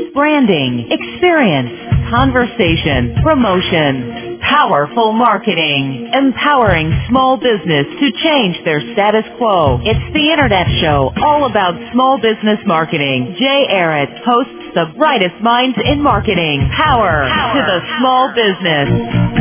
branding, experience, conversation, promotion. Powerful marketing, empowering small business to change their status quo. It's the Internet Show, all about small business marketing. Jay Ehret hosts the brightest minds in marketing. Power to the small business.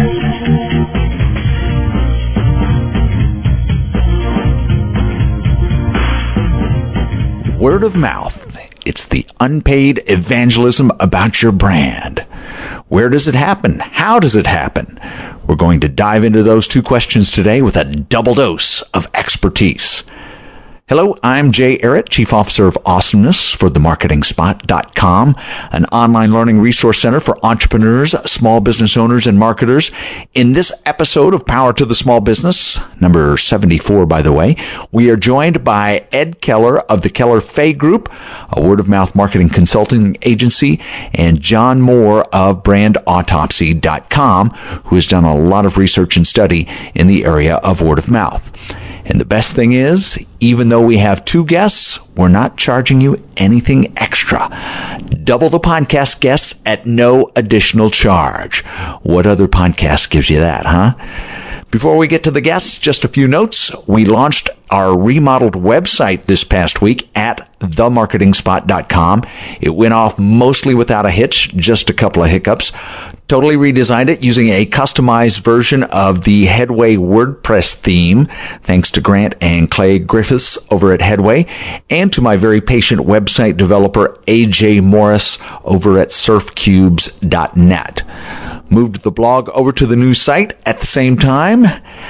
Word of mouth. It's the unpaid evangelism about your brand. Where does it happen? How does it happen? We're going to dive into those two questions today with a double dose of expertise. Hello, I'm Jay Ehret, Chief Officer of Awesomeness for themarketingspot.com, an online learning resource center for entrepreneurs, small business owners, and marketers. In this episode of Power to the Small Business, number 74, by the way, we are joined by Ed Keller of the Keller Fay Group, a word-of-mouth marketing consulting agency, and John Moore of brandautopsy.com, who has done a lot of research and study in the area of word of mouth. And the best thing is, even though we have two guests, we're not charging you anything extra. Double the podcast guests at no additional charge. What other podcast gives you that, huh? Before we get to the guests, just a few notes. We launched our remodeled website this past week at themarketingspot.com. It went off mostly without a hitch, just a couple of hiccups. Totally redesigned it using a customized version of the Headway WordPress theme, thanks to Grant and Clay Griffiths over at Headway, and to my very patient website developer, AJ Morris, over at surfcubes.net. Moved the blog over to the new site at the same time.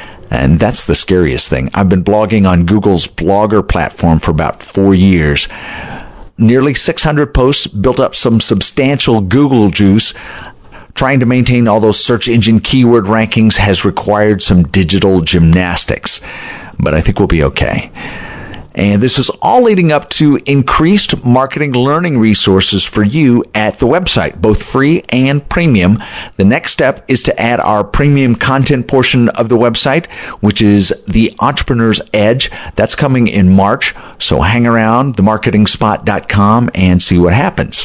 And that's the scariest thing. I've been blogging on Google's Blogger platform for about 4 years. Nearly 600 posts, built up some substantial Google juice. Trying to maintain all those search engine keyword rankings has required some digital gymnastics, but I think we'll be okay. And this is all leading up to increased marketing learning resources for you at the website, both free and premium. The next step is to add our premium content portion of the website, which is the Entrepreneur's Edge. That's coming in March, so hang around themarketingspot.com and see what happens.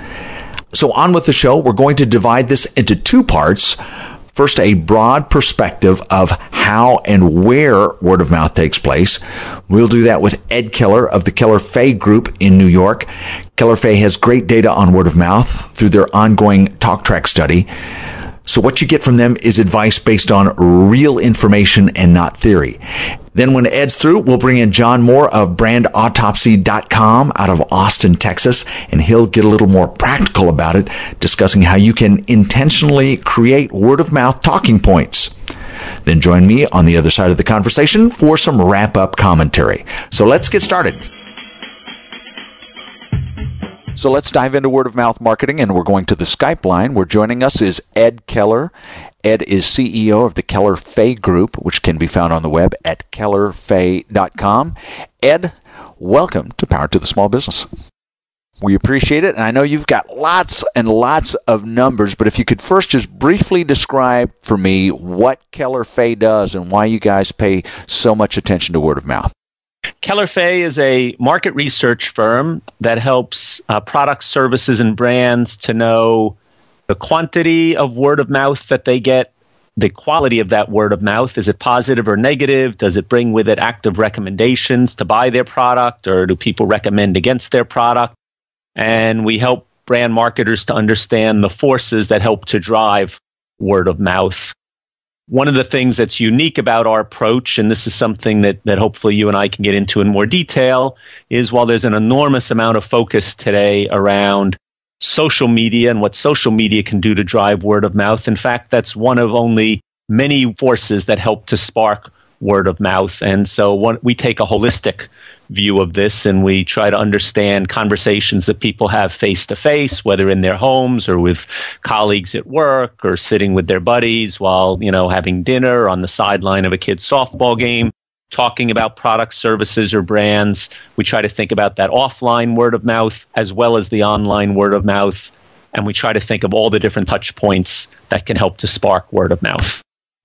So on with the show. We're going to divide this into two parts. First, a broad perspective of how and where word of mouth takes place. We'll do that with Ed Keller of the Keller Fay Group in New York. Keller Fay has great data on word of mouth through their ongoing talk track study. So what you get from them is advice based on real information and not theory. Then when Ed's through, we'll bring in John Moore of brandautopsy.com out of Austin, Texas, and he'll get a little more practical about it, discussing how you can intentionally create word-of-mouth talking points. Then join me on the other side of the conversation for some wrap-up commentary. So let's get started. So let's dive into word-of-mouth marketing, and we're going to the Skype line. Where joining us is Ed Keller. Ed is CEO of the Keller Fay Group, which can be found on the web at kellerfay.com. Ed, welcome to Power to the Small Business. We appreciate it, and I know you've got lots and lots of numbers, but if you could first just briefly describe for me what Keller Fay does and why you guys pay so much attention to word of mouth. Keller Fay is a market research firm that helps products, services, and brands to know the quantity of word of mouth that they get, the quality of that word of mouth. Is it positive or negative? Does it bring with it active recommendations to buy their product, or do people recommend against their product? And we help brand marketers to understand the forces that help to drive word of mouth. One of the things that's unique about our approach, and this is something that hopefully you and I can get into in more detail, is while there's an enormous amount of focus today around social media and what social media can do to drive word of mouth, in fact, that's one of only many forces that help to spark word of mouth. And so we take a holistic view of this, and we try to understand conversations that people have face to face, whether in their homes or with colleagues at work or sitting with their buddies while, having dinner on the sideline of a kid's softball game, talking about products, services, or brands. We try to think about that offline word of mouth as well as the online word of mouth. And we try to think of all the different touch points that can help to spark word of mouth.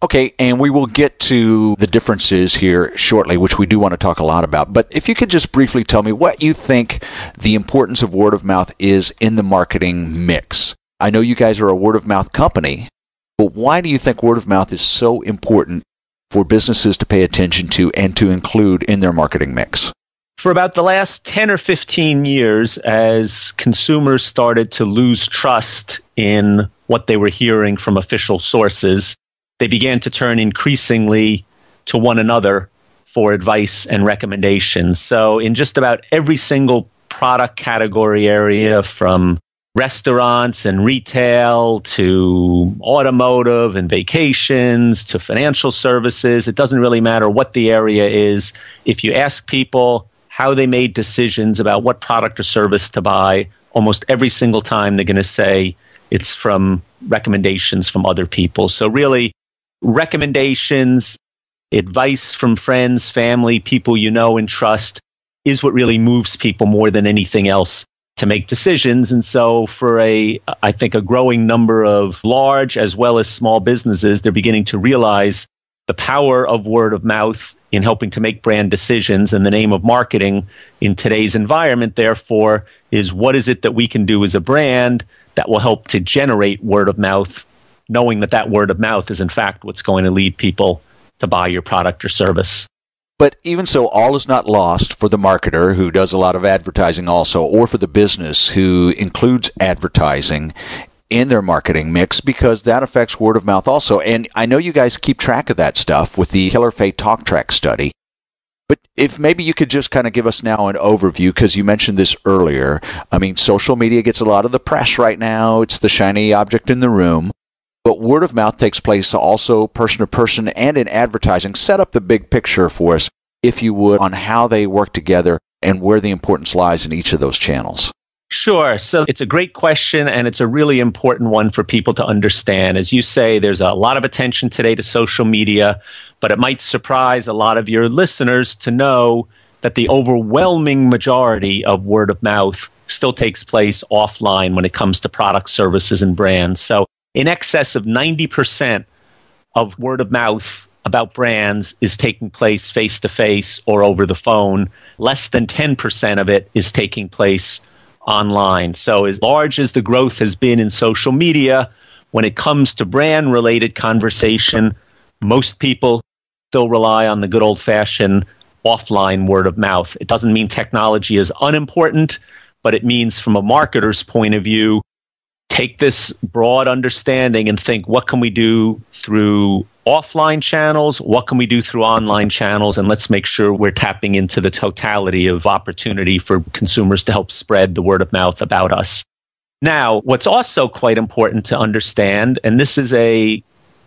Okay, and we will get to the differences here shortly, which we do want to talk a lot about. But if you could just briefly tell me what you think the importance of word of mouth is in the marketing mix. I know you guys are a word of mouth company, but why do you think word of mouth is so important for businesses to pay attention to and to include in their marketing mix? For about the last 10 or 15 years, as consumers started to lose trust in what they were hearing from official sources, they began to turn increasingly to one another for advice and recommendations. So in just about every single product category area, from restaurants and retail to automotive and vacations to financial services, it doesn't really matter what the area is. If you ask people how they made decisions about what product or service to buy, almost every single time they're going to say it's from recommendations from other people. So really, recommendations, advice from friends, family, people you know and trust is what really moves people more than anything else to make decisions. And so for I think a growing number of large as well as small businesses, they're beginning to realize the power of word of mouth in helping to make brand decisions. And the name of marketing in today's environment, therefore, is what is it that we can do as a brand that will help to generate word of mouth, knowing that that word of mouth is in fact what's going to lead people to buy your product or service. But even so, all is not lost for the marketer who does a lot of advertising also, or for the business who includes advertising in their marketing mix, because that affects word of mouth also. And I know you guys keep track of that stuff with the Killer Fay Talk Track study. But if maybe you could just kind of give us now an overview, because you mentioned this earlier. I mean, social media gets a lot of the press right now. It's the shiny object in the room. But word of mouth takes place also person to person and in advertising. Set up the big picture for us, if you would, on how they work together and where the importance lies in each of those channels. Sure. So it's a great question, and it's a really important one for people to understand. As you say, there's a lot of attention today to social media, but it might surprise a lot of your listeners to know that the overwhelming majority of word of mouth still takes place offline when it comes to products, services, and brands. So in excess of 90% of word of mouth about brands is taking place face-to-face or over the phone. Less than 10% of it is taking place online. So as large as the growth has been in social media, when it comes to brand-related conversation, most people still rely on the good old-fashioned offline word of mouth. It doesn't mean technology is unimportant, but it means from a marketer's point of view, take this broad understanding and think, what can we do through offline channels? What can we do through online channels? And let's make sure we're tapping into the totality of opportunity for consumers to help spread the word of mouth about us. Now, what's also quite important to understand, and this is a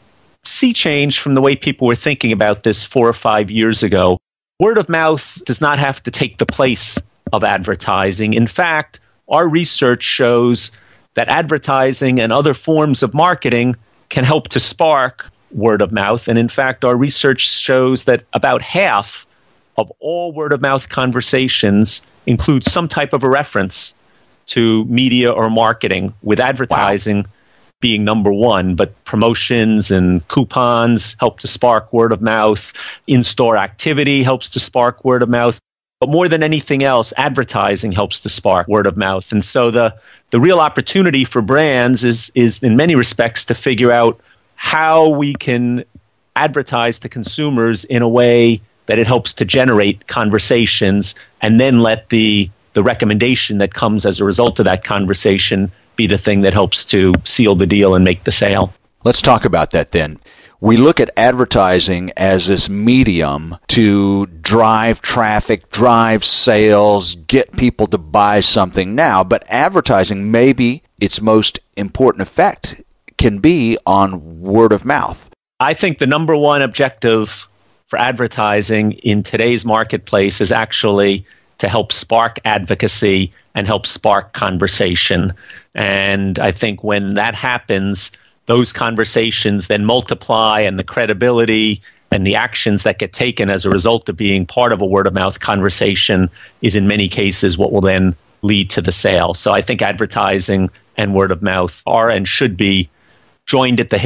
sea change from the way people were thinking about this 4 or 5 years ago, word of mouth does not have to take the place of advertising. In fact, our research shows that advertising and other forms of marketing can help to spark word of mouth. And in fact, our research shows that about half of all word of mouth conversations include some type of a reference to media or marketing, with advertising being number one. But promotions and coupons help to spark word of mouth. In-store activity helps to spark word of mouth. But more than anything else, advertising helps to spark word of mouth. And so the real opportunity for brands is in many respects to figure out how we can advertise to consumers in a way that it helps to generate conversations, and then let the recommendation that comes as a result of that conversation be the thing that helps to seal the deal and make the sale. Let's talk about that then. We look at advertising as this medium to drive traffic, drive sales, get people to buy something now. But advertising, maybe its most important effect can be on word of mouth. I think the number one objective for advertising in today's marketplace is actually to help spark advocacy and help spark conversation. And I think when that happens, those conversations then multiply, and the credibility and the actions that get taken as a result of being part of a word-of-mouth conversation is in many cases what will then lead to the sale. So I think advertising and word of mouth are and should be joined at the hip,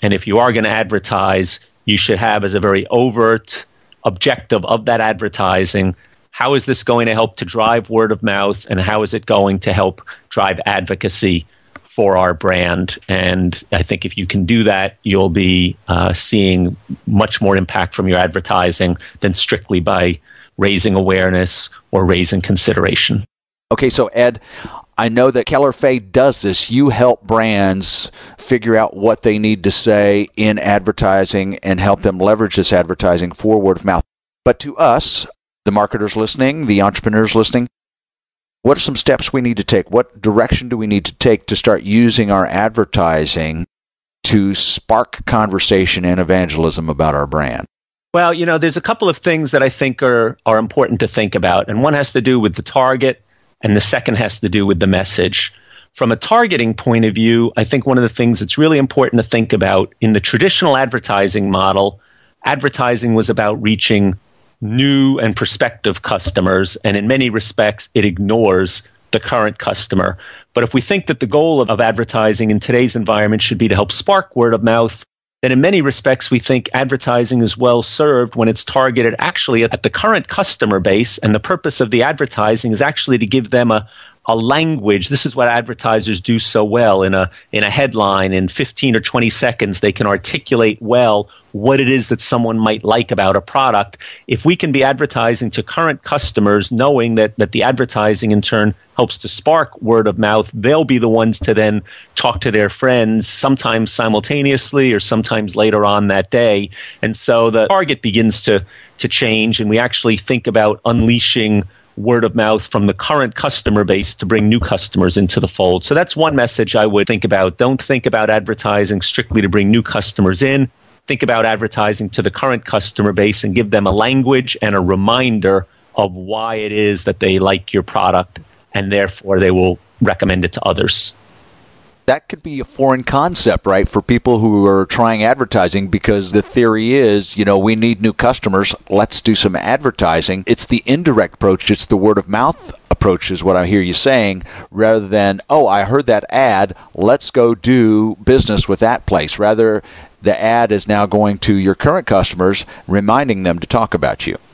And if you are going to advertise, you should have as a very overt objective of that advertising, how is this going to help to drive word of mouth, and how is it going to help drive advocacy for our brand? And I think if you can do that, you'll be seeing much more impact from your advertising than strictly by raising awareness or raising consideration. Okay, so Ed, I know that Keller Fay does this. You help brands figure out what they need to say in advertising and help them leverage this advertising for word of mouth. But to us, the marketers listening, the entrepreneurs listening, what are some steps we need to take? What direction do we need to take to start using our advertising to spark conversation and evangelism about our brand? Well, there's a couple of things that I think are important to think about. And one has to do with the target, and the second has to do with the message. From a targeting point of view, I think one of the things that's really important to think about in the traditional advertising model, advertising was about reaching new and prospective customers, and in many respects, it ignores the current customer. But if we think that the goal of advertising in today's environment should be to help spark word of mouth, then in many respects, we think advertising is well served when it's targeted actually at the current customer base, and the purpose of the advertising is actually to give them a language. This is what advertisers do so well. In a headline, in 15 or 20 seconds, they can articulate well what it is that someone might like about a product. If we can be advertising to current customers, knowing that the advertising in turn helps to spark word of mouth, they'll be the ones to then talk to their friends, sometimes simultaneously or sometimes later on that day. And so the target begins to change, and we actually think about unleashing word of mouth from the current customer base to bring new customers into the fold. So that's one message I would think about. Don't think about advertising strictly to bring new customers in. Think about advertising to the current customer base and give them a language and a reminder of why it is that they like your product, and therefore they will recommend it to others. That could be a foreign concept, right, for people who are trying advertising, because the theory is, we need new customers. Let's do some advertising. It's the indirect approach. It's the word of mouth approach is what I hear you saying, rather than, oh, I heard that ad, let's go do business with that place. Rather, the ad is now going to your current customers, reminding them to talk about you.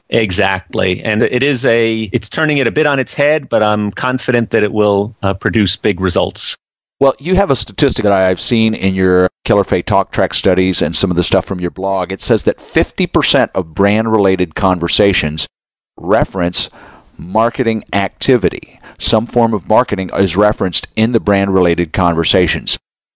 Exactly. And it's turning it a bit on its head, but I'm confident that it will produce big results. Well, you have a statistic that I've seen in your Keller Fay Talk Track studies and some of the stuff from your blog. It says that 50% of brand-related conversations reference marketing activity. Some form of marketing is referenced in the brand-related conversations.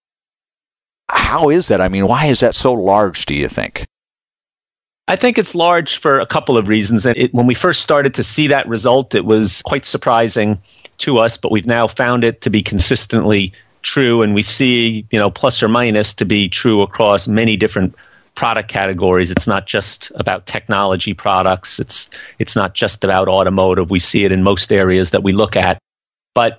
How is that? I mean, why is that so large, do you think? I think it's large for a couple of reasons. And when we first started to see that result, it was quite surprising to us, but we've now found it to be consistently true, and we see, plus or minus, to be true across many different product categories. It's not just about technology products. It's not just about automotive. We see it in most areas that we look at. But,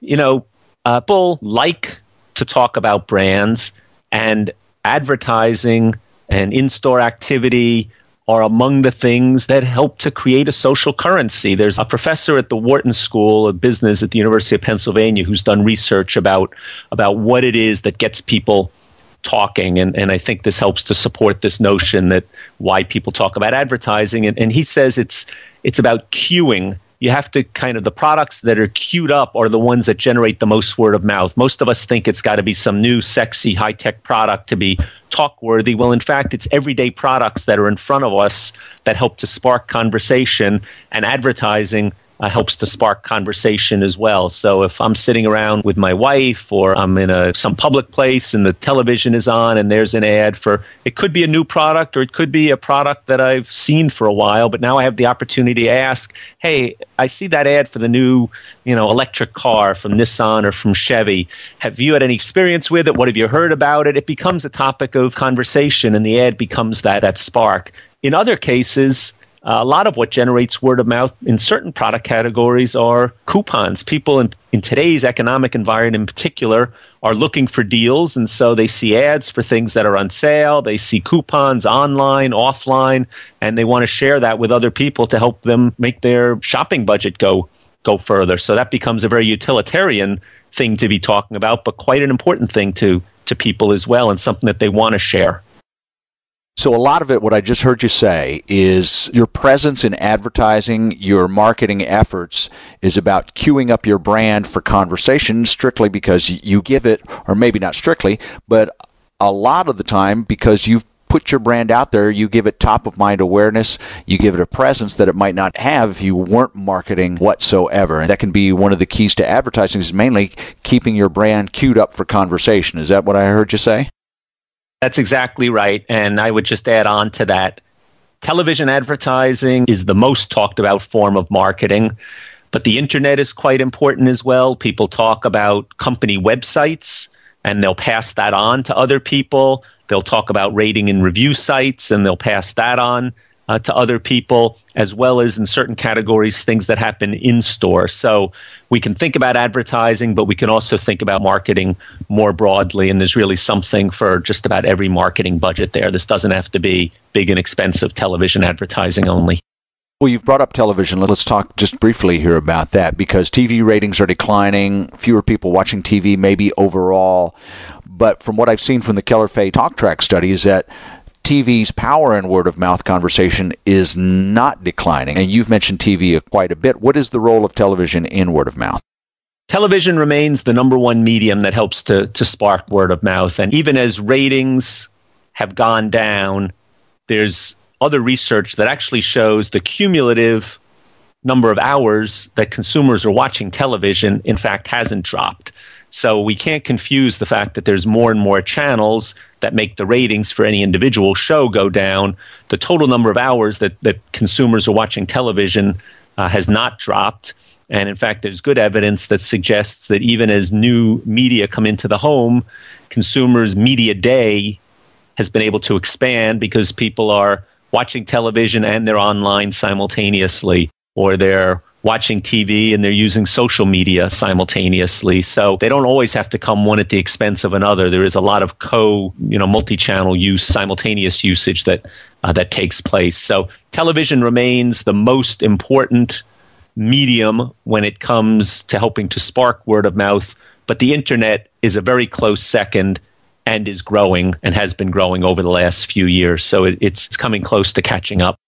people like to talk about brands, and advertising and in-store activity are among the things that help to create a social currency. There's a professor at the Wharton School of Business at the University of Pennsylvania who's done research about what it is that gets people talking. And I think this helps to support this notion that why people talk about advertising. And he says it's about cueing. You have to the products that are queued up are the ones that generate the most word of mouth. Most of us think it's got to be some new, sexy, high-tech product to be talk-worthy. Well, in fact, it's everyday products that are in front of us that help to spark conversation, and advertising helps to spark conversation as well. So if I'm sitting around with my wife, or I'm in some public place and the television is on and there's an ad for, it could be a new product, or it could be a product that I've seen for a while, but now I have the opportunity to ask, hey, I see that ad for the new, electric car from Nissan or from Chevy. Have you had any experience with it? What have you heard about it? It becomes a topic of conversation, and the ad becomes that spark. In other cases, a lot of what generates word of mouth in certain product categories are coupons. People in today's economic environment in particular are looking for deals, and so they see ads for things that are on sale. They see coupons online, offline, and they want to share that with other people to help them make their shopping budget go further. So that becomes a very utilitarian thing to be talking about, but quite an important thing to to people as well and something that they want to share. So a lot of it, what I just heard you say, is your presence in advertising, your marketing efforts is about queuing up your brand for conversation strictly because you give it, or maybe not strictly, but a lot of the time because you've put your brand out there, you give it top-of-mind awareness, you give it a presence that it might not have if you weren't marketing whatsoever. And that can be one of the keys to advertising, is mainly keeping your brand queued up for conversation. Is that what I heard you say? That's exactly right. And I would just add on to that. Television advertising is the most talked about form of marketing, but the internet is quite important as well. People talk about company websites and they'll pass that on to other people. They'll talk about rating and review sites and they'll pass that on to other people, as well as in certain categories, things that happen in store. So we can think about advertising, but we can also think about marketing more broadly. And there's really something for just about every marketing budget there. This doesn't have to be big and expensive television advertising only. Well, you've brought up television. Let's talk just briefly here about that, because TV ratings are declining, fewer people watching TV maybe overall. But from what I've seen from the Keller Fay Talk Track study is that TV's power in word-of-mouth conversation is not declining. And you've mentioned TV quite a bit. What is the role of television in word-of-mouth? Television remains the number one medium that helps to spark word-of-mouth. And even as ratings have gone down, there's other research that actually shows the cumulative number of hours that consumers are watching television, in fact, hasn't dropped. So we can't confuse the fact that there's more and more channels that make the ratings for any individual show go down. The total number of hours that consumers are watching television has not dropped. And in fact, there's good evidence that suggests that even as new media come into the home, consumers' media day has been able to expand because people are watching television and they're online simultaneously, or they're watching TV and they're using social media simultaneously. So they don't always have to come one at the expense of another. There is a lot of multi-channel use, simultaneous usage that takes place. So television remains the most important medium when it comes to helping to spark word of mouth, but the internet is a very close second and is growing and has been growing over the last few years. So it's coming close to catching up.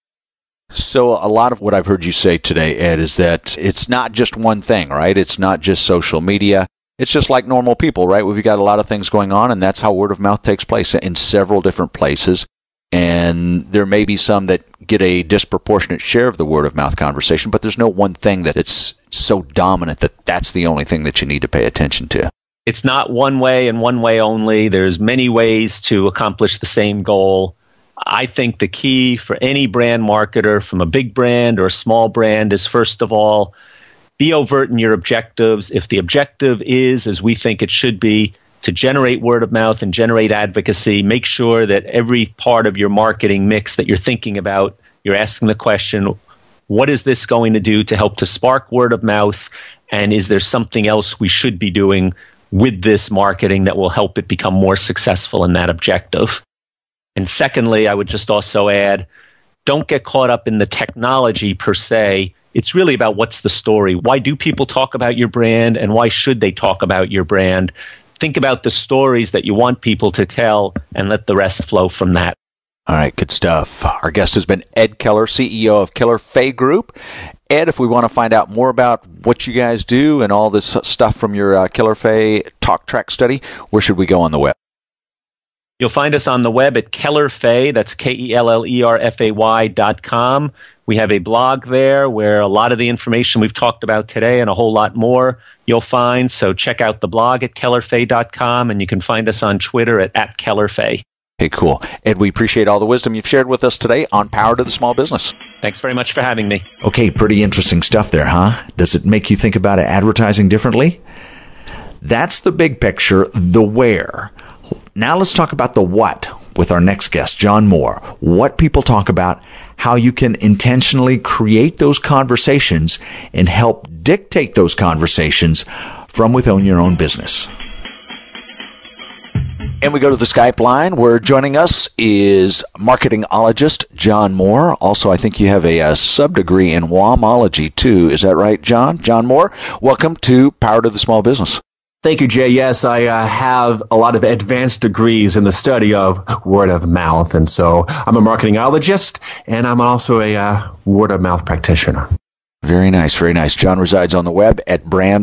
So a lot of what I've heard you say today, Ed, is that it's not just one thing, right? It's not just social media. It's just like normal people, right? We've got a lot of things going on, and that's how word of mouth takes place in several different places. And there may be some that get a disproportionate share of the word of mouth conversation, but there's no one thing that it's so dominant that that's the only thing that you need to pay attention to. It's not one way and one way only. There's many ways to accomplish the same goal. I think the key for any brand marketer, from a big brand or a small brand, is first of all, be overt in your objectives. If the objective is, as we think it should be, to generate word of mouth and generate advocacy, make sure that every part of your marketing mix that you're thinking about, you're asking the question, what is this going to do to help to spark word of mouth? And is there something else we should be doing with this marketing that will help it become more successful in that objective? And secondly, I would just also add, don't get caught up in the technology per se. It's really about what's the story. Why do people talk about your brand, and why should they talk about your brand? Think about the stories that you want people to tell and let the rest flow from that. All right, good stuff. Our guest has been Ed Keller, CEO of Keller Fay Group. Ed, if we want to find out more about what you guys do and all this stuff from your Keller Fay Talk Track study, where should we go on the web? You'll find us on the web at Keller Fay, that's KELLERFAY.com. We have a blog there where a lot of the information we've talked about today and a whole lot more you'll find. So check out the blog at KellerFay.com, and you can find us on Twitter at @KellerFay. Okay, cool. Ed, we appreciate all the wisdom you've shared with us today on Power to the Small Business. Thanks very much for having me. Okay, pretty interesting stuff there, huh? Does it make you think about advertising differently? That's the big picture, the where. Now let's talk about the what with our next guest, John Moore. What people talk about, how you can intentionally create those conversations and help dictate those conversations from within your own business. And we go to the Skype line where joining us is marketingologist John Moore. Also, I think you have a sub-degree in WOMology too. Is that right, John? John Moore, welcome to Power to the Small Business. Thank you, Jay. Yes, I have a lot of advanced degrees in the study of word of mouth. And so I'm a marketingologist, and I'm also a word of mouth practitioner. Very nice, very nice. John resides on the web at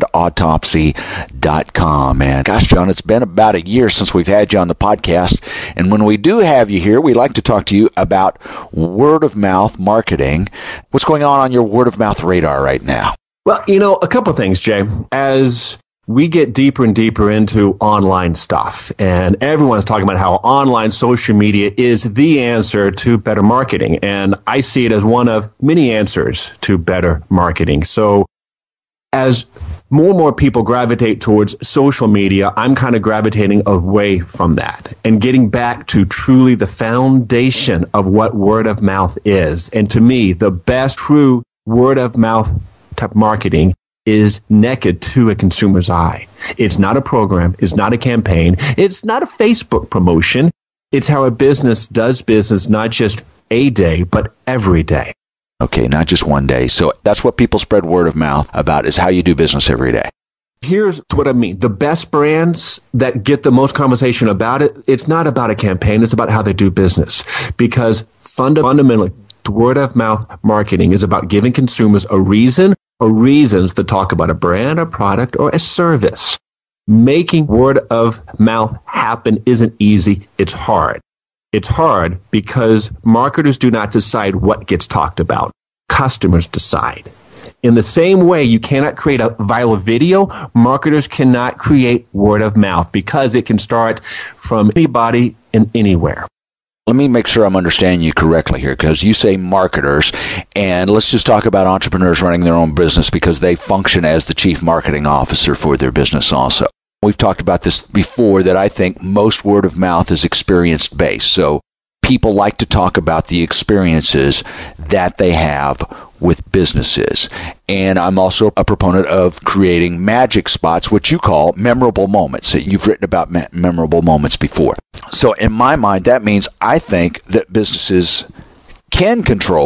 brandautopsy.com. And gosh, John, it's been about a year since we've had you on the podcast. And when we do have you here, we like to talk to you about word of mouth marketing. What's going on your word of mouth radar right now? Well, a couple of things, Jay. As we get deeper and deeper into online stuff, and everyone's talking about how online social media is the answer to better marketing. And I see it as one of many answers to better marketing. So as more and more people gravitate towards social media, I'm kind of gravitating away from that and getting back to truly the foundation of what word of mouth is. And to me, the best true word of mouth type marketing is naked to a consumer's eye. It's not a program. It's not a campaign. It's not a Facebook promotion. It's how a business does business, not just a day, but every day. Okay, not just one day. So that's what people spread word of mouth about, is how you do business every day. Here's what I mean. The best brands that get the most conversation about it, it's not about a campaign. It's about how they do business. Because fundamentally, word of mouth marketing is about giving consumers a reason or reasons to talk about a brand, a product, or a service. Making word of mouth happen isn't easy. It's hard. It's hard because marketers do not decide what gets talked about. Customers decide. In the same way, you cannot create a viral video. Marketers cannot create word of mouth because it can start from anybody and anywhere. Let me make sure I'm understanding you correctly here, because you say marketers, and let's just talk about entrepreneurs running their own business, because they function as the chief marketing officer for their business also. We've talked about this before, that I think most word of mouth is experience-based. So people like to talk about the experiences that they have with businesses. And I'm also a proponent of creating magic spots, which you call memorable moments. You've written about memorable moments before. So in my mind, that means I think that businesses can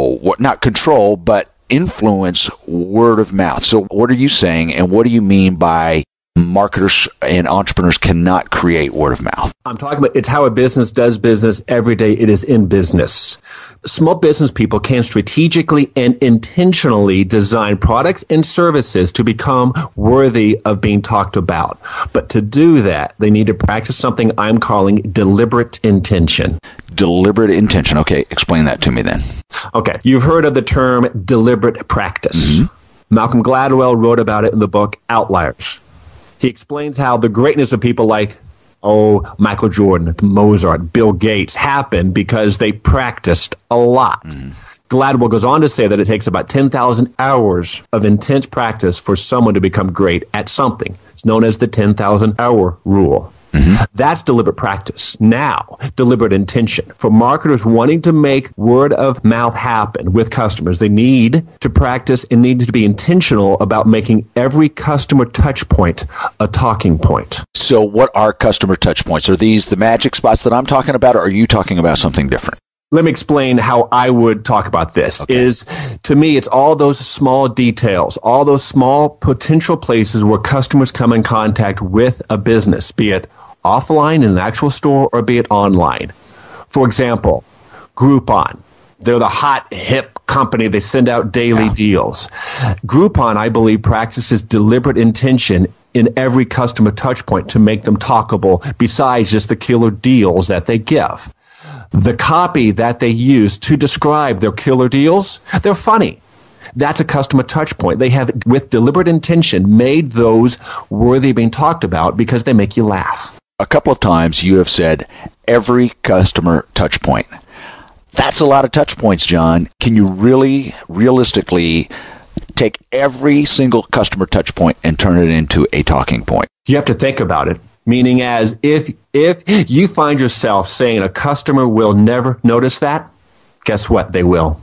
not control, but influence word of mouth. So what are you saying, and what do you mean by marketers and entrepreneurs cannot create word of mouth? I'm talking about it's how a business does business every day it is in business. Small business people can strategically and intentionally design products and services to become worthy of being talked about. But to do that, they need to practice something I'm calling deliberate intention. Deliberate intention. Okay, explain that to me then. Okay, you've heard of the term deliberate practice. Mm-hmm. Malcolm Gladwell wrote about it in the book Outliers. He explains how the greatness of people like Michael Jordan, Mozart, Bill Gates happened because they practiced a lot. Mm. Gladwell goes on to say that it takes about 10,000 hours of intense practice for someone to become great at something. It's known as the 10,000-hour rule. Mm-hmm. That's deliberate practice. Now, deliberate intention. For marketers wanting to make word of mouth happen with customers, they need to practice and need to be intentional about making every customer touch point a talking point. So what are customer touch points? Are these the magic spots that I'm talking about, or are you talking about something different? Let me explain how I would talk about this. Okay. To me, it's all those small details, all those small potential places where customers come in contact with a business, be it offline in an actual store or be it online. For example, Groupon. They're the hot, hip company. They send out daily deals. Groupon, I believe, practices deliberate intention in every customer touch point to make them talkable besides just the killer deals that they give. The copy that they use to describe their killer deals, they're funny. That's a customer touch point. They have, with deliberate intention, made those worthy of being talked about because they make you laugh. A couple of times you have said every customer touch point. That's a lot of touch points, John. Can you really, realistically take every single customer touch point and turn it into a talking point? You have to think about it. Meaning as if you find yourself saying a customer will never notice that, guess what? They will.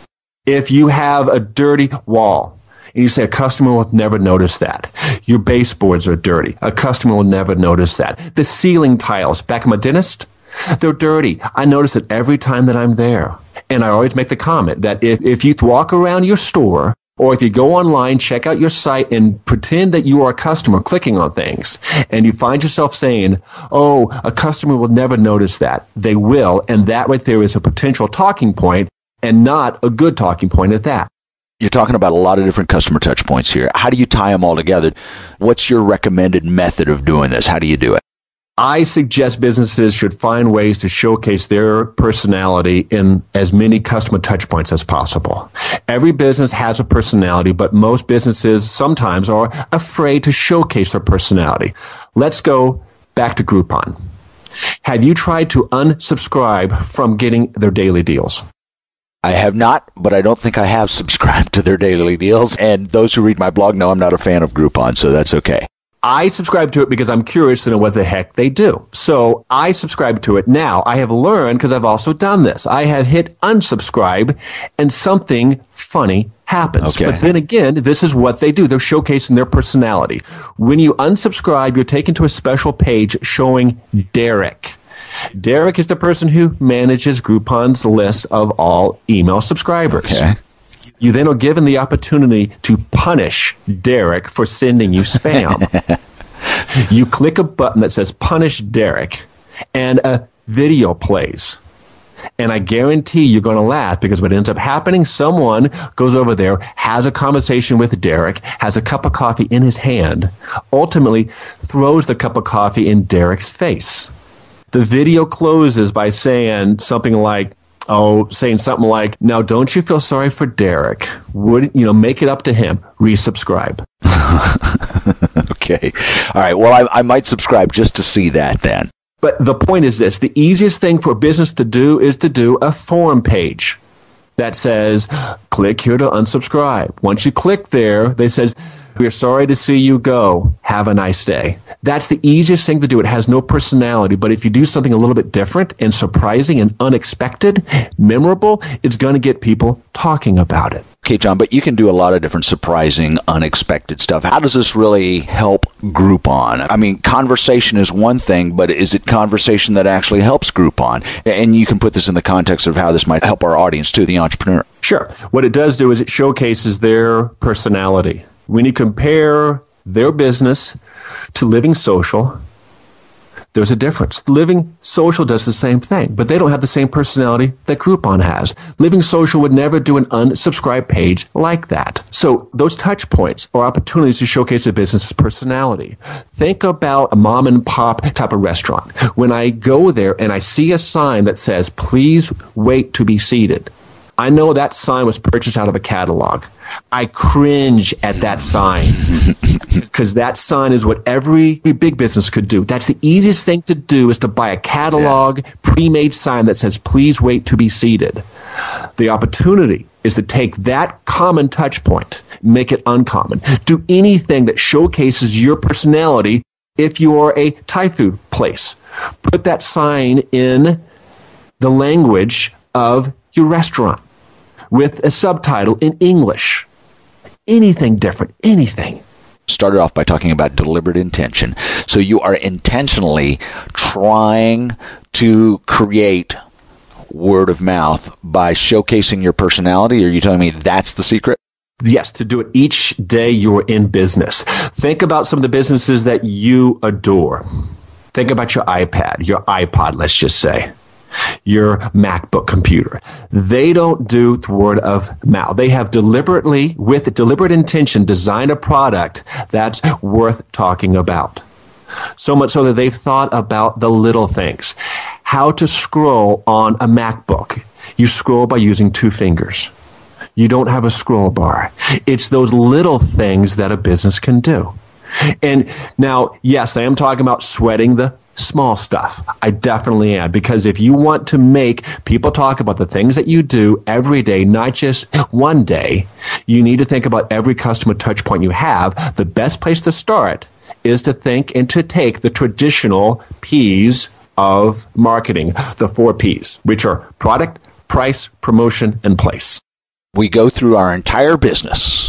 If you have a dirty wall and you say a customer will never notice that. Your baseboards are dirty. A customer will never notice that. The ceiling tiles, back at my dentist, they're dirty. I notice it every time that I'm there. And I always make the comment that if you walk around your store Or if you go online, check out your site and pretend that you are a customer clicking on things, and you find yourself saying, oh, a customer will never notice that. They will, and that right there is a potential talking point and not a good talking point at that. You're talking about a lot of different customer touch points here. How do you tie them all together? What's your recommended method of doing this? How do you do it? I suggest businesses should find ways to showcase their personality in as many customer touch points as possible. Every business has a personality, but most businesses sometimes are afraid to showcase their personality. Let's go back to Groupon. Have you tried to unsubscribe from getting their daily deals? I have not, but I don't think I have subscribed to their daily deals. And those who read my blog know I'm not a fan of Groupon, so that's okay. I subscribe to it because I'm curious to know what the heck they do. So I subscribe to it. Now, I have learned, because I've also done this, I have hit unsubscribe and something funny happens. Okay. But then again, this is what they do. They're showcasing their personality. When you unsubscribe, you're taken to a special page showing Derek. Derek is the person who manages Groupon's list of all email subscribers. Okay. You then are given the opportunity to punish Derek for sending you spam. You click a button that says Punish Derek, and a video plays. And I guarantee you're going to laugh, because what ends up happening, someone goes over there, has a conversation with Derek, has a cup of coffee in his hand, ultimately throws the cup of coffee in Derek's face. The video closes by saying something like, now don't you feel sorry for Derek? Make it up to him. Resubscribe. Okay. All right. Well, I might subscribe just to see that then. But the point is this. The easiest thing for a business to do is to do a forum page that says, click here to unsubscribe. Once you click there, they said, we're sorry to see you go. Have a nice day. That's the easiest thing to do. It has no personality. But if you do something a little bit different and surprising and unexpected, memorable, it's going to get people talking about it. Okay, John, but you can do a lot of different surprising, unexpected stuff. How does this really help Groupon? I mean, conversation is one thing, but is it conversation that actually helps Groupon? And you can put this in the context of how this might help our audience too, the entrepreneur. Sure. What it does do is it showcases their personality. When you compare their business to Living Social, there's a difference. Living Social does the same thing, but they don't have the same personality that Groupon has. Living Social would never do an unsubscribe page like that. So those touch points are opportunities to showcase a business's personality. Think about a mom and pop type of restaurant. When I go there and I see a sign that says, please wait to be seated, I know that sign was purchased out of a catalog. I cringe at that sign, because that sign is what every big business could do. That's the easiest thing to do, is to buy a catalog, pre-made sign that says, please wait to be seated. The opportunity is to take that common touch point, make it uncommon. Do anything that showcases your personality. If you are a Thai food place, put that sign in the language of your restaurant with a subtitle in English. Anything different, anything. Started off by talking about deliberate intention. So you are intentionally trying to create word of mouth by showcasing your personality. Are you telling me that's the secret? Yes, to do it each day you're in business. Think about some of the businesses that you adore. Think about your iPad, your iPod, let's just say. Your MacBook computer. They don't do word of mouth. They have deliberately, with deliberate intention, designed a product that's worth talking about. So much so that they've thought about the little things. How to scroll on a MacBook. You scroll by using 2 fingers. You don't have a scroll bar. It's those little things that a business can do. And now, yes, I am talking about sweating the small stuff. I definitely am, because if you want to make people talk about the things that you do every day, not just one day, you need to think about every customer touch point you have. The best place to start is to think and to take the traditional P's of marketing, the 4 P's, which are product, price, promotion, and place. We go through our entire business.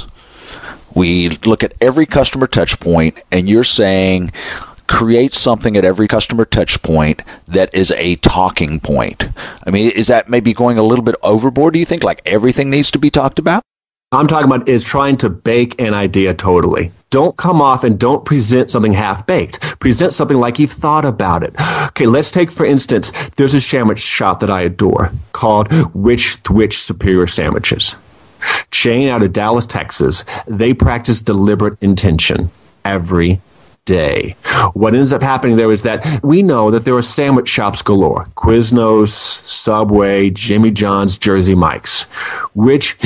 We look at every customer touch point, and you're saying create something at every customer touch point that is a talking point. I mean, is that maybe going a little bit overboard, do you think? Like everything needs to be talked about? I'm talking about is trying to bake an idea totally. Don't come off and don't present something half-baked. Present something like you've thought about it. Okay, let's take, for instance, there's a sandwich shop that I adore called Which Superior Sandwiches. Chain out of Dallas, Texas. They practice deliberate intention every day. What ends up happening there is that we know that there are sandwich shops galore. Quiznos, Subway, Jimmy John's, Jersey Mike's, which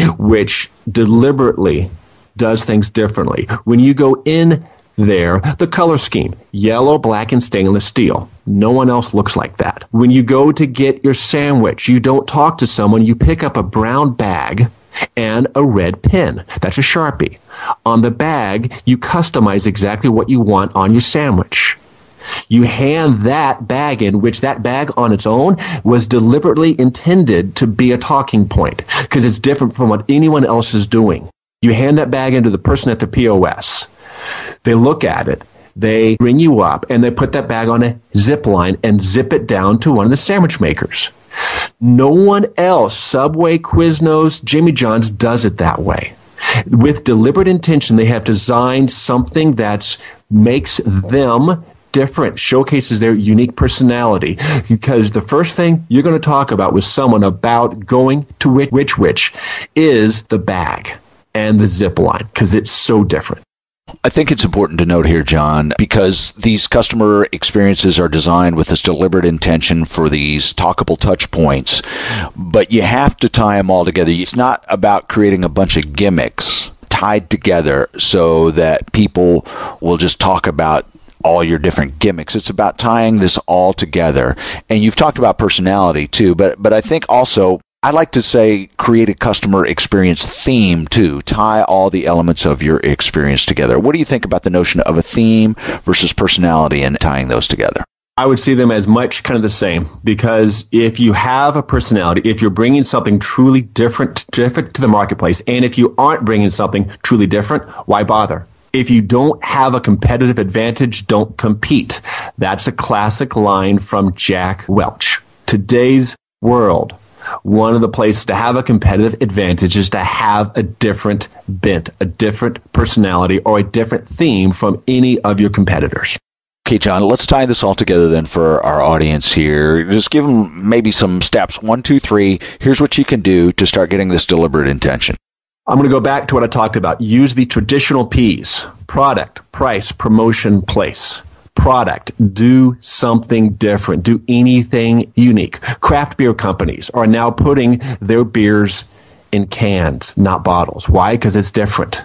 deliberately does things differently. When you go in there, the color scheme, yellow, black, and stainless steel. No one else looks like that. When you go to get your sandwich, you don't talk to someone. You pick up a brown bag and a red pen. That's a Sharpie. On the bag, you customize exactly what you want on your sandwich. You hand that bag in, which that bag on its own was deliberately intended to be a talking point because it's different from what anyone else is doing. You hand that bag into the person at the POS. They look at it. They ring you up and they put that bag on a zip line and zip it down to one of the sandwich makers. No one else, Subway, Quiznos, Jimmy John's, does it that way. With deliberate intention, they have designed something that makes them different, showcases their unique personality. Because the first thing you're going to talk about with someone about going to which is the bag and the zip line, because it's so different. I think it's important to note here, John, because these customer experiences are designed with this deliberate intention for these talkable touch points, but you have to tie them all together. It's not about creating a bunch of gimmicks tied together so that people will just talk about all your different gimmicks. It's about tying this all together. And you've talked about personality too, but I think also I like to say create a customer experience theme too. Tie all the elements of your experience together. What do you think about the notion of a theme versus personality and tying those together? I would see them as much kind of the same, because if you have a personality, if you're bringing something truly different to the marketplace, and if you aren't bringing something truly different, why bother? If you don't have a competitive advantage, don't compete. That's a classic line from Jack Welch. Today's world, one of the places to have a competitive advantage is to have a different bent, a different personality, or a different theme from any of your competitors. Okay, John, let's tie this all together then for our audience here. Just give them maybe some steps. 1, 2, 3. Here's what you can do to start getting this deliberate intention. I'm going to go back to what I talked about. Use the traditional P's: product, price, promotion, place. Product, do something different, do anything unique. Craft beer companies are now putting their beers in cans, not bottles. Why? Because it's different.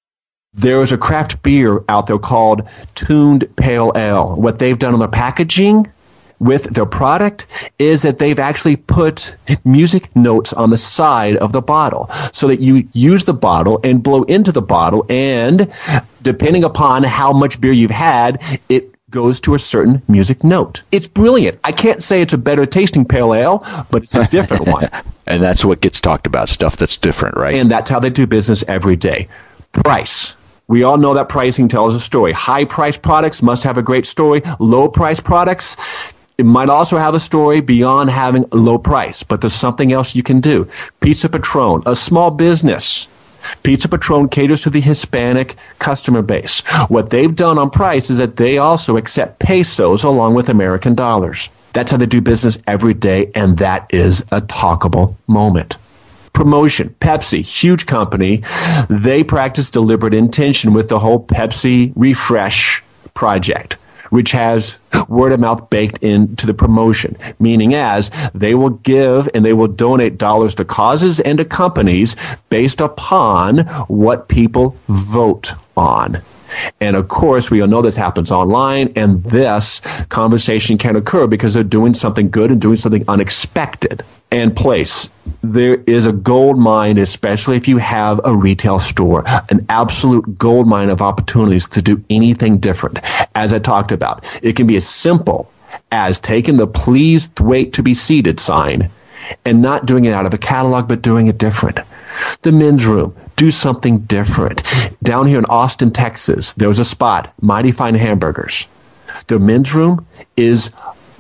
There is a craft beer out there called Tuned Pale Ale. What they've done on their packaging with their product is that they've actually put music notes on the side of the bottle so that you use the bottle and blow into the bottle, and depending upon how much beer you've had, it goes to a certain music note. It's brilliant. I can't say it's a better tasting pale ale, but it's a different one. And that's what gets talked about, stuff that's different, right? And that's how they do business every day. Price. We all know that pricing tells a story. High-priced products must have a great story. Low-priced products, it might also have a story beyond having a low price, but there's something else you can do. Pizza Patron, a small business. Pizza Patron caters to the Hispanic customer base. What they've done on price is that they also accept pesos along with American dollars. That's how they do business every day, and that is a talkable moment. Promotion. Pepsi, huge company. They practice deliberate intention with the whole Pepsi Refresh project, which has word of mouth baked into the promotion, meaning as they will give and they will donate dollars to causes and to companies based upon what people vote on. And of course, we all know this happens online, and this conversation can occur because they're doing something good and doing something unexpected. And place. There is a gold mine, especially if you have a retail store, an absolute gold mine of opportunities to do anything different. As I talked about, it can be as simple as taking the "Please wait to be seated" sign and not doing it out of a catalog, but doing it different. The men's room, do something different. Down here in Austin, Texas, there was a spot, Mighty Fine Hamburgers. Their men's room is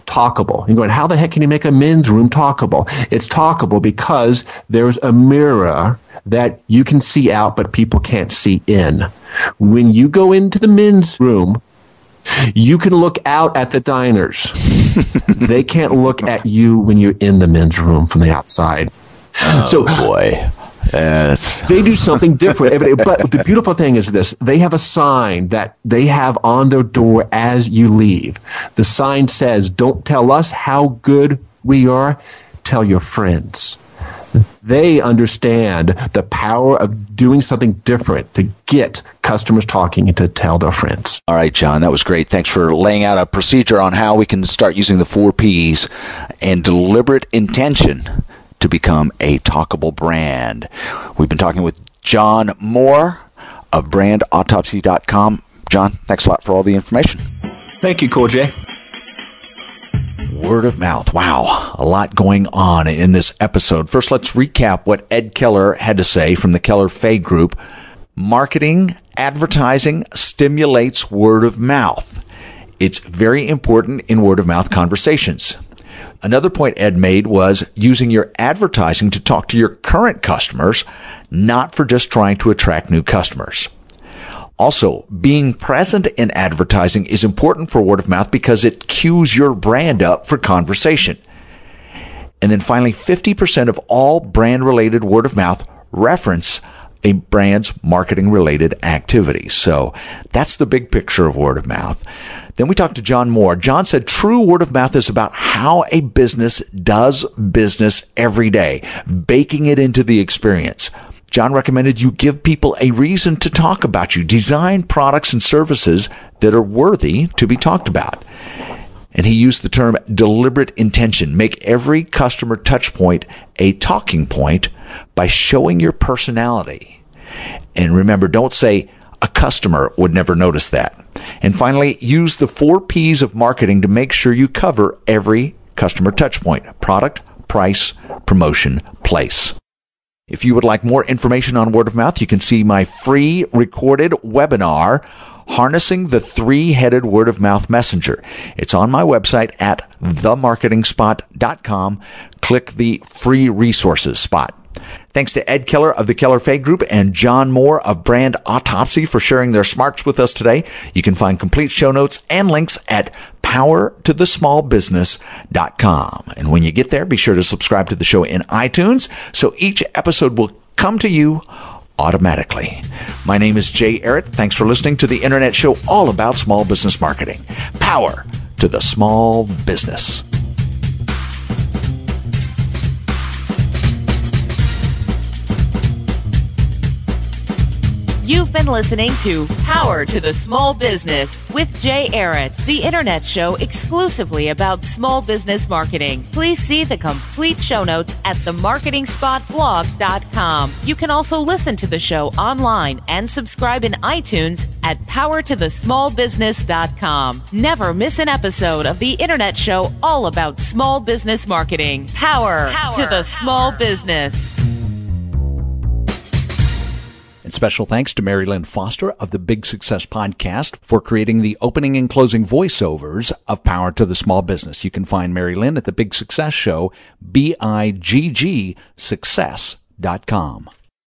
talkable. You're going, how the heck can you make a men's room talkable? It's talkable because there's a mirror that you can see out, but people can't see in. When you go into the men's room, you can look out at the diners. They can't look at you when you're in the men's room from the outside. Oh, boy. They do something different. But the beautiful thing is this. They have a sign that they have on their door as you leave. The sign says, don't tell us how good we are, tell your friends. They understand the power of doing something different to get customers talking and to tell their friends. All right, John, that was great. Thanks for laying out a procedure on how we can start using the 4 Ps and deliberate intention to become a talkable brand. We've been talking with John Moore of brandautopsy.com. John, thanks a lot for all the information. Thank you, Cool J. Word of mouth. Wow, a lot going on in this episode. First, let's recap what Ed Keller had to say from the Keller Fay Group. Marketing, advertising stimulates word of mouth. It's very important in word of mouth conversations. Another point Ed made was using your advertising to talk to your current customers, not for just trying to attract new customers. Also, being present in advertising is important for word of mouth because it cues your brand up for conversation. And then finally, 50% of all brand-related word of mouth reference a brand's marketing-related activities. So that's the big picture of word of mouth. Then we talked to John Moore. John said true word of mouth is about how a business does business every day, baking it into the experience. John recommended you give people a reason to talk about you. Design products and services that are worthy to be talked about. And he used the term deliberate intention. Make every customer touch point a talking point by showing your personality. And remember, don't say, a customer would never notice that. And finally, use the 4 Ps of marketing to make sure you cover every customer touch point. Product, price, promotion, place. If you would like more information on word of mouth, you can see my free recorded webinar, Harnessing the Three-Headed Word of Mouth Messenger. It's on my website at themarketingspot.com. Click the free resources spot. Thanks to Ed Keller of the Keller Fay Group and John Moore of Brand Autopsy for sharing their smarts with us today. You can find complete show notes and links at powertothesmallbusiness.com. And when you get there, be sure to subscribe to the show in iTunes so each episode will come to you automatically. My name is Jay Ehret. Thanks for listening to the Internet Show all about small business marketing. Power to the small business. You've been listening to Power to the Small Business with Jay Ehret, the Internet Show exclusively about small business marketing. Please see the complete show notes at themarketingspotblog.com. You can also listen to the show online and subscribe in iTunes at powertothesmallbusiness.com. Never miss an episode of the Internet Show all about small business marketing. Power to the small business. And special thanks to Mary Lynn Foster of the Big Success Podcast for creating the opening and closing voiceovers of Power to the Small Business. You can find Mary Lynn at the Big Success Show, BIGG Success.com.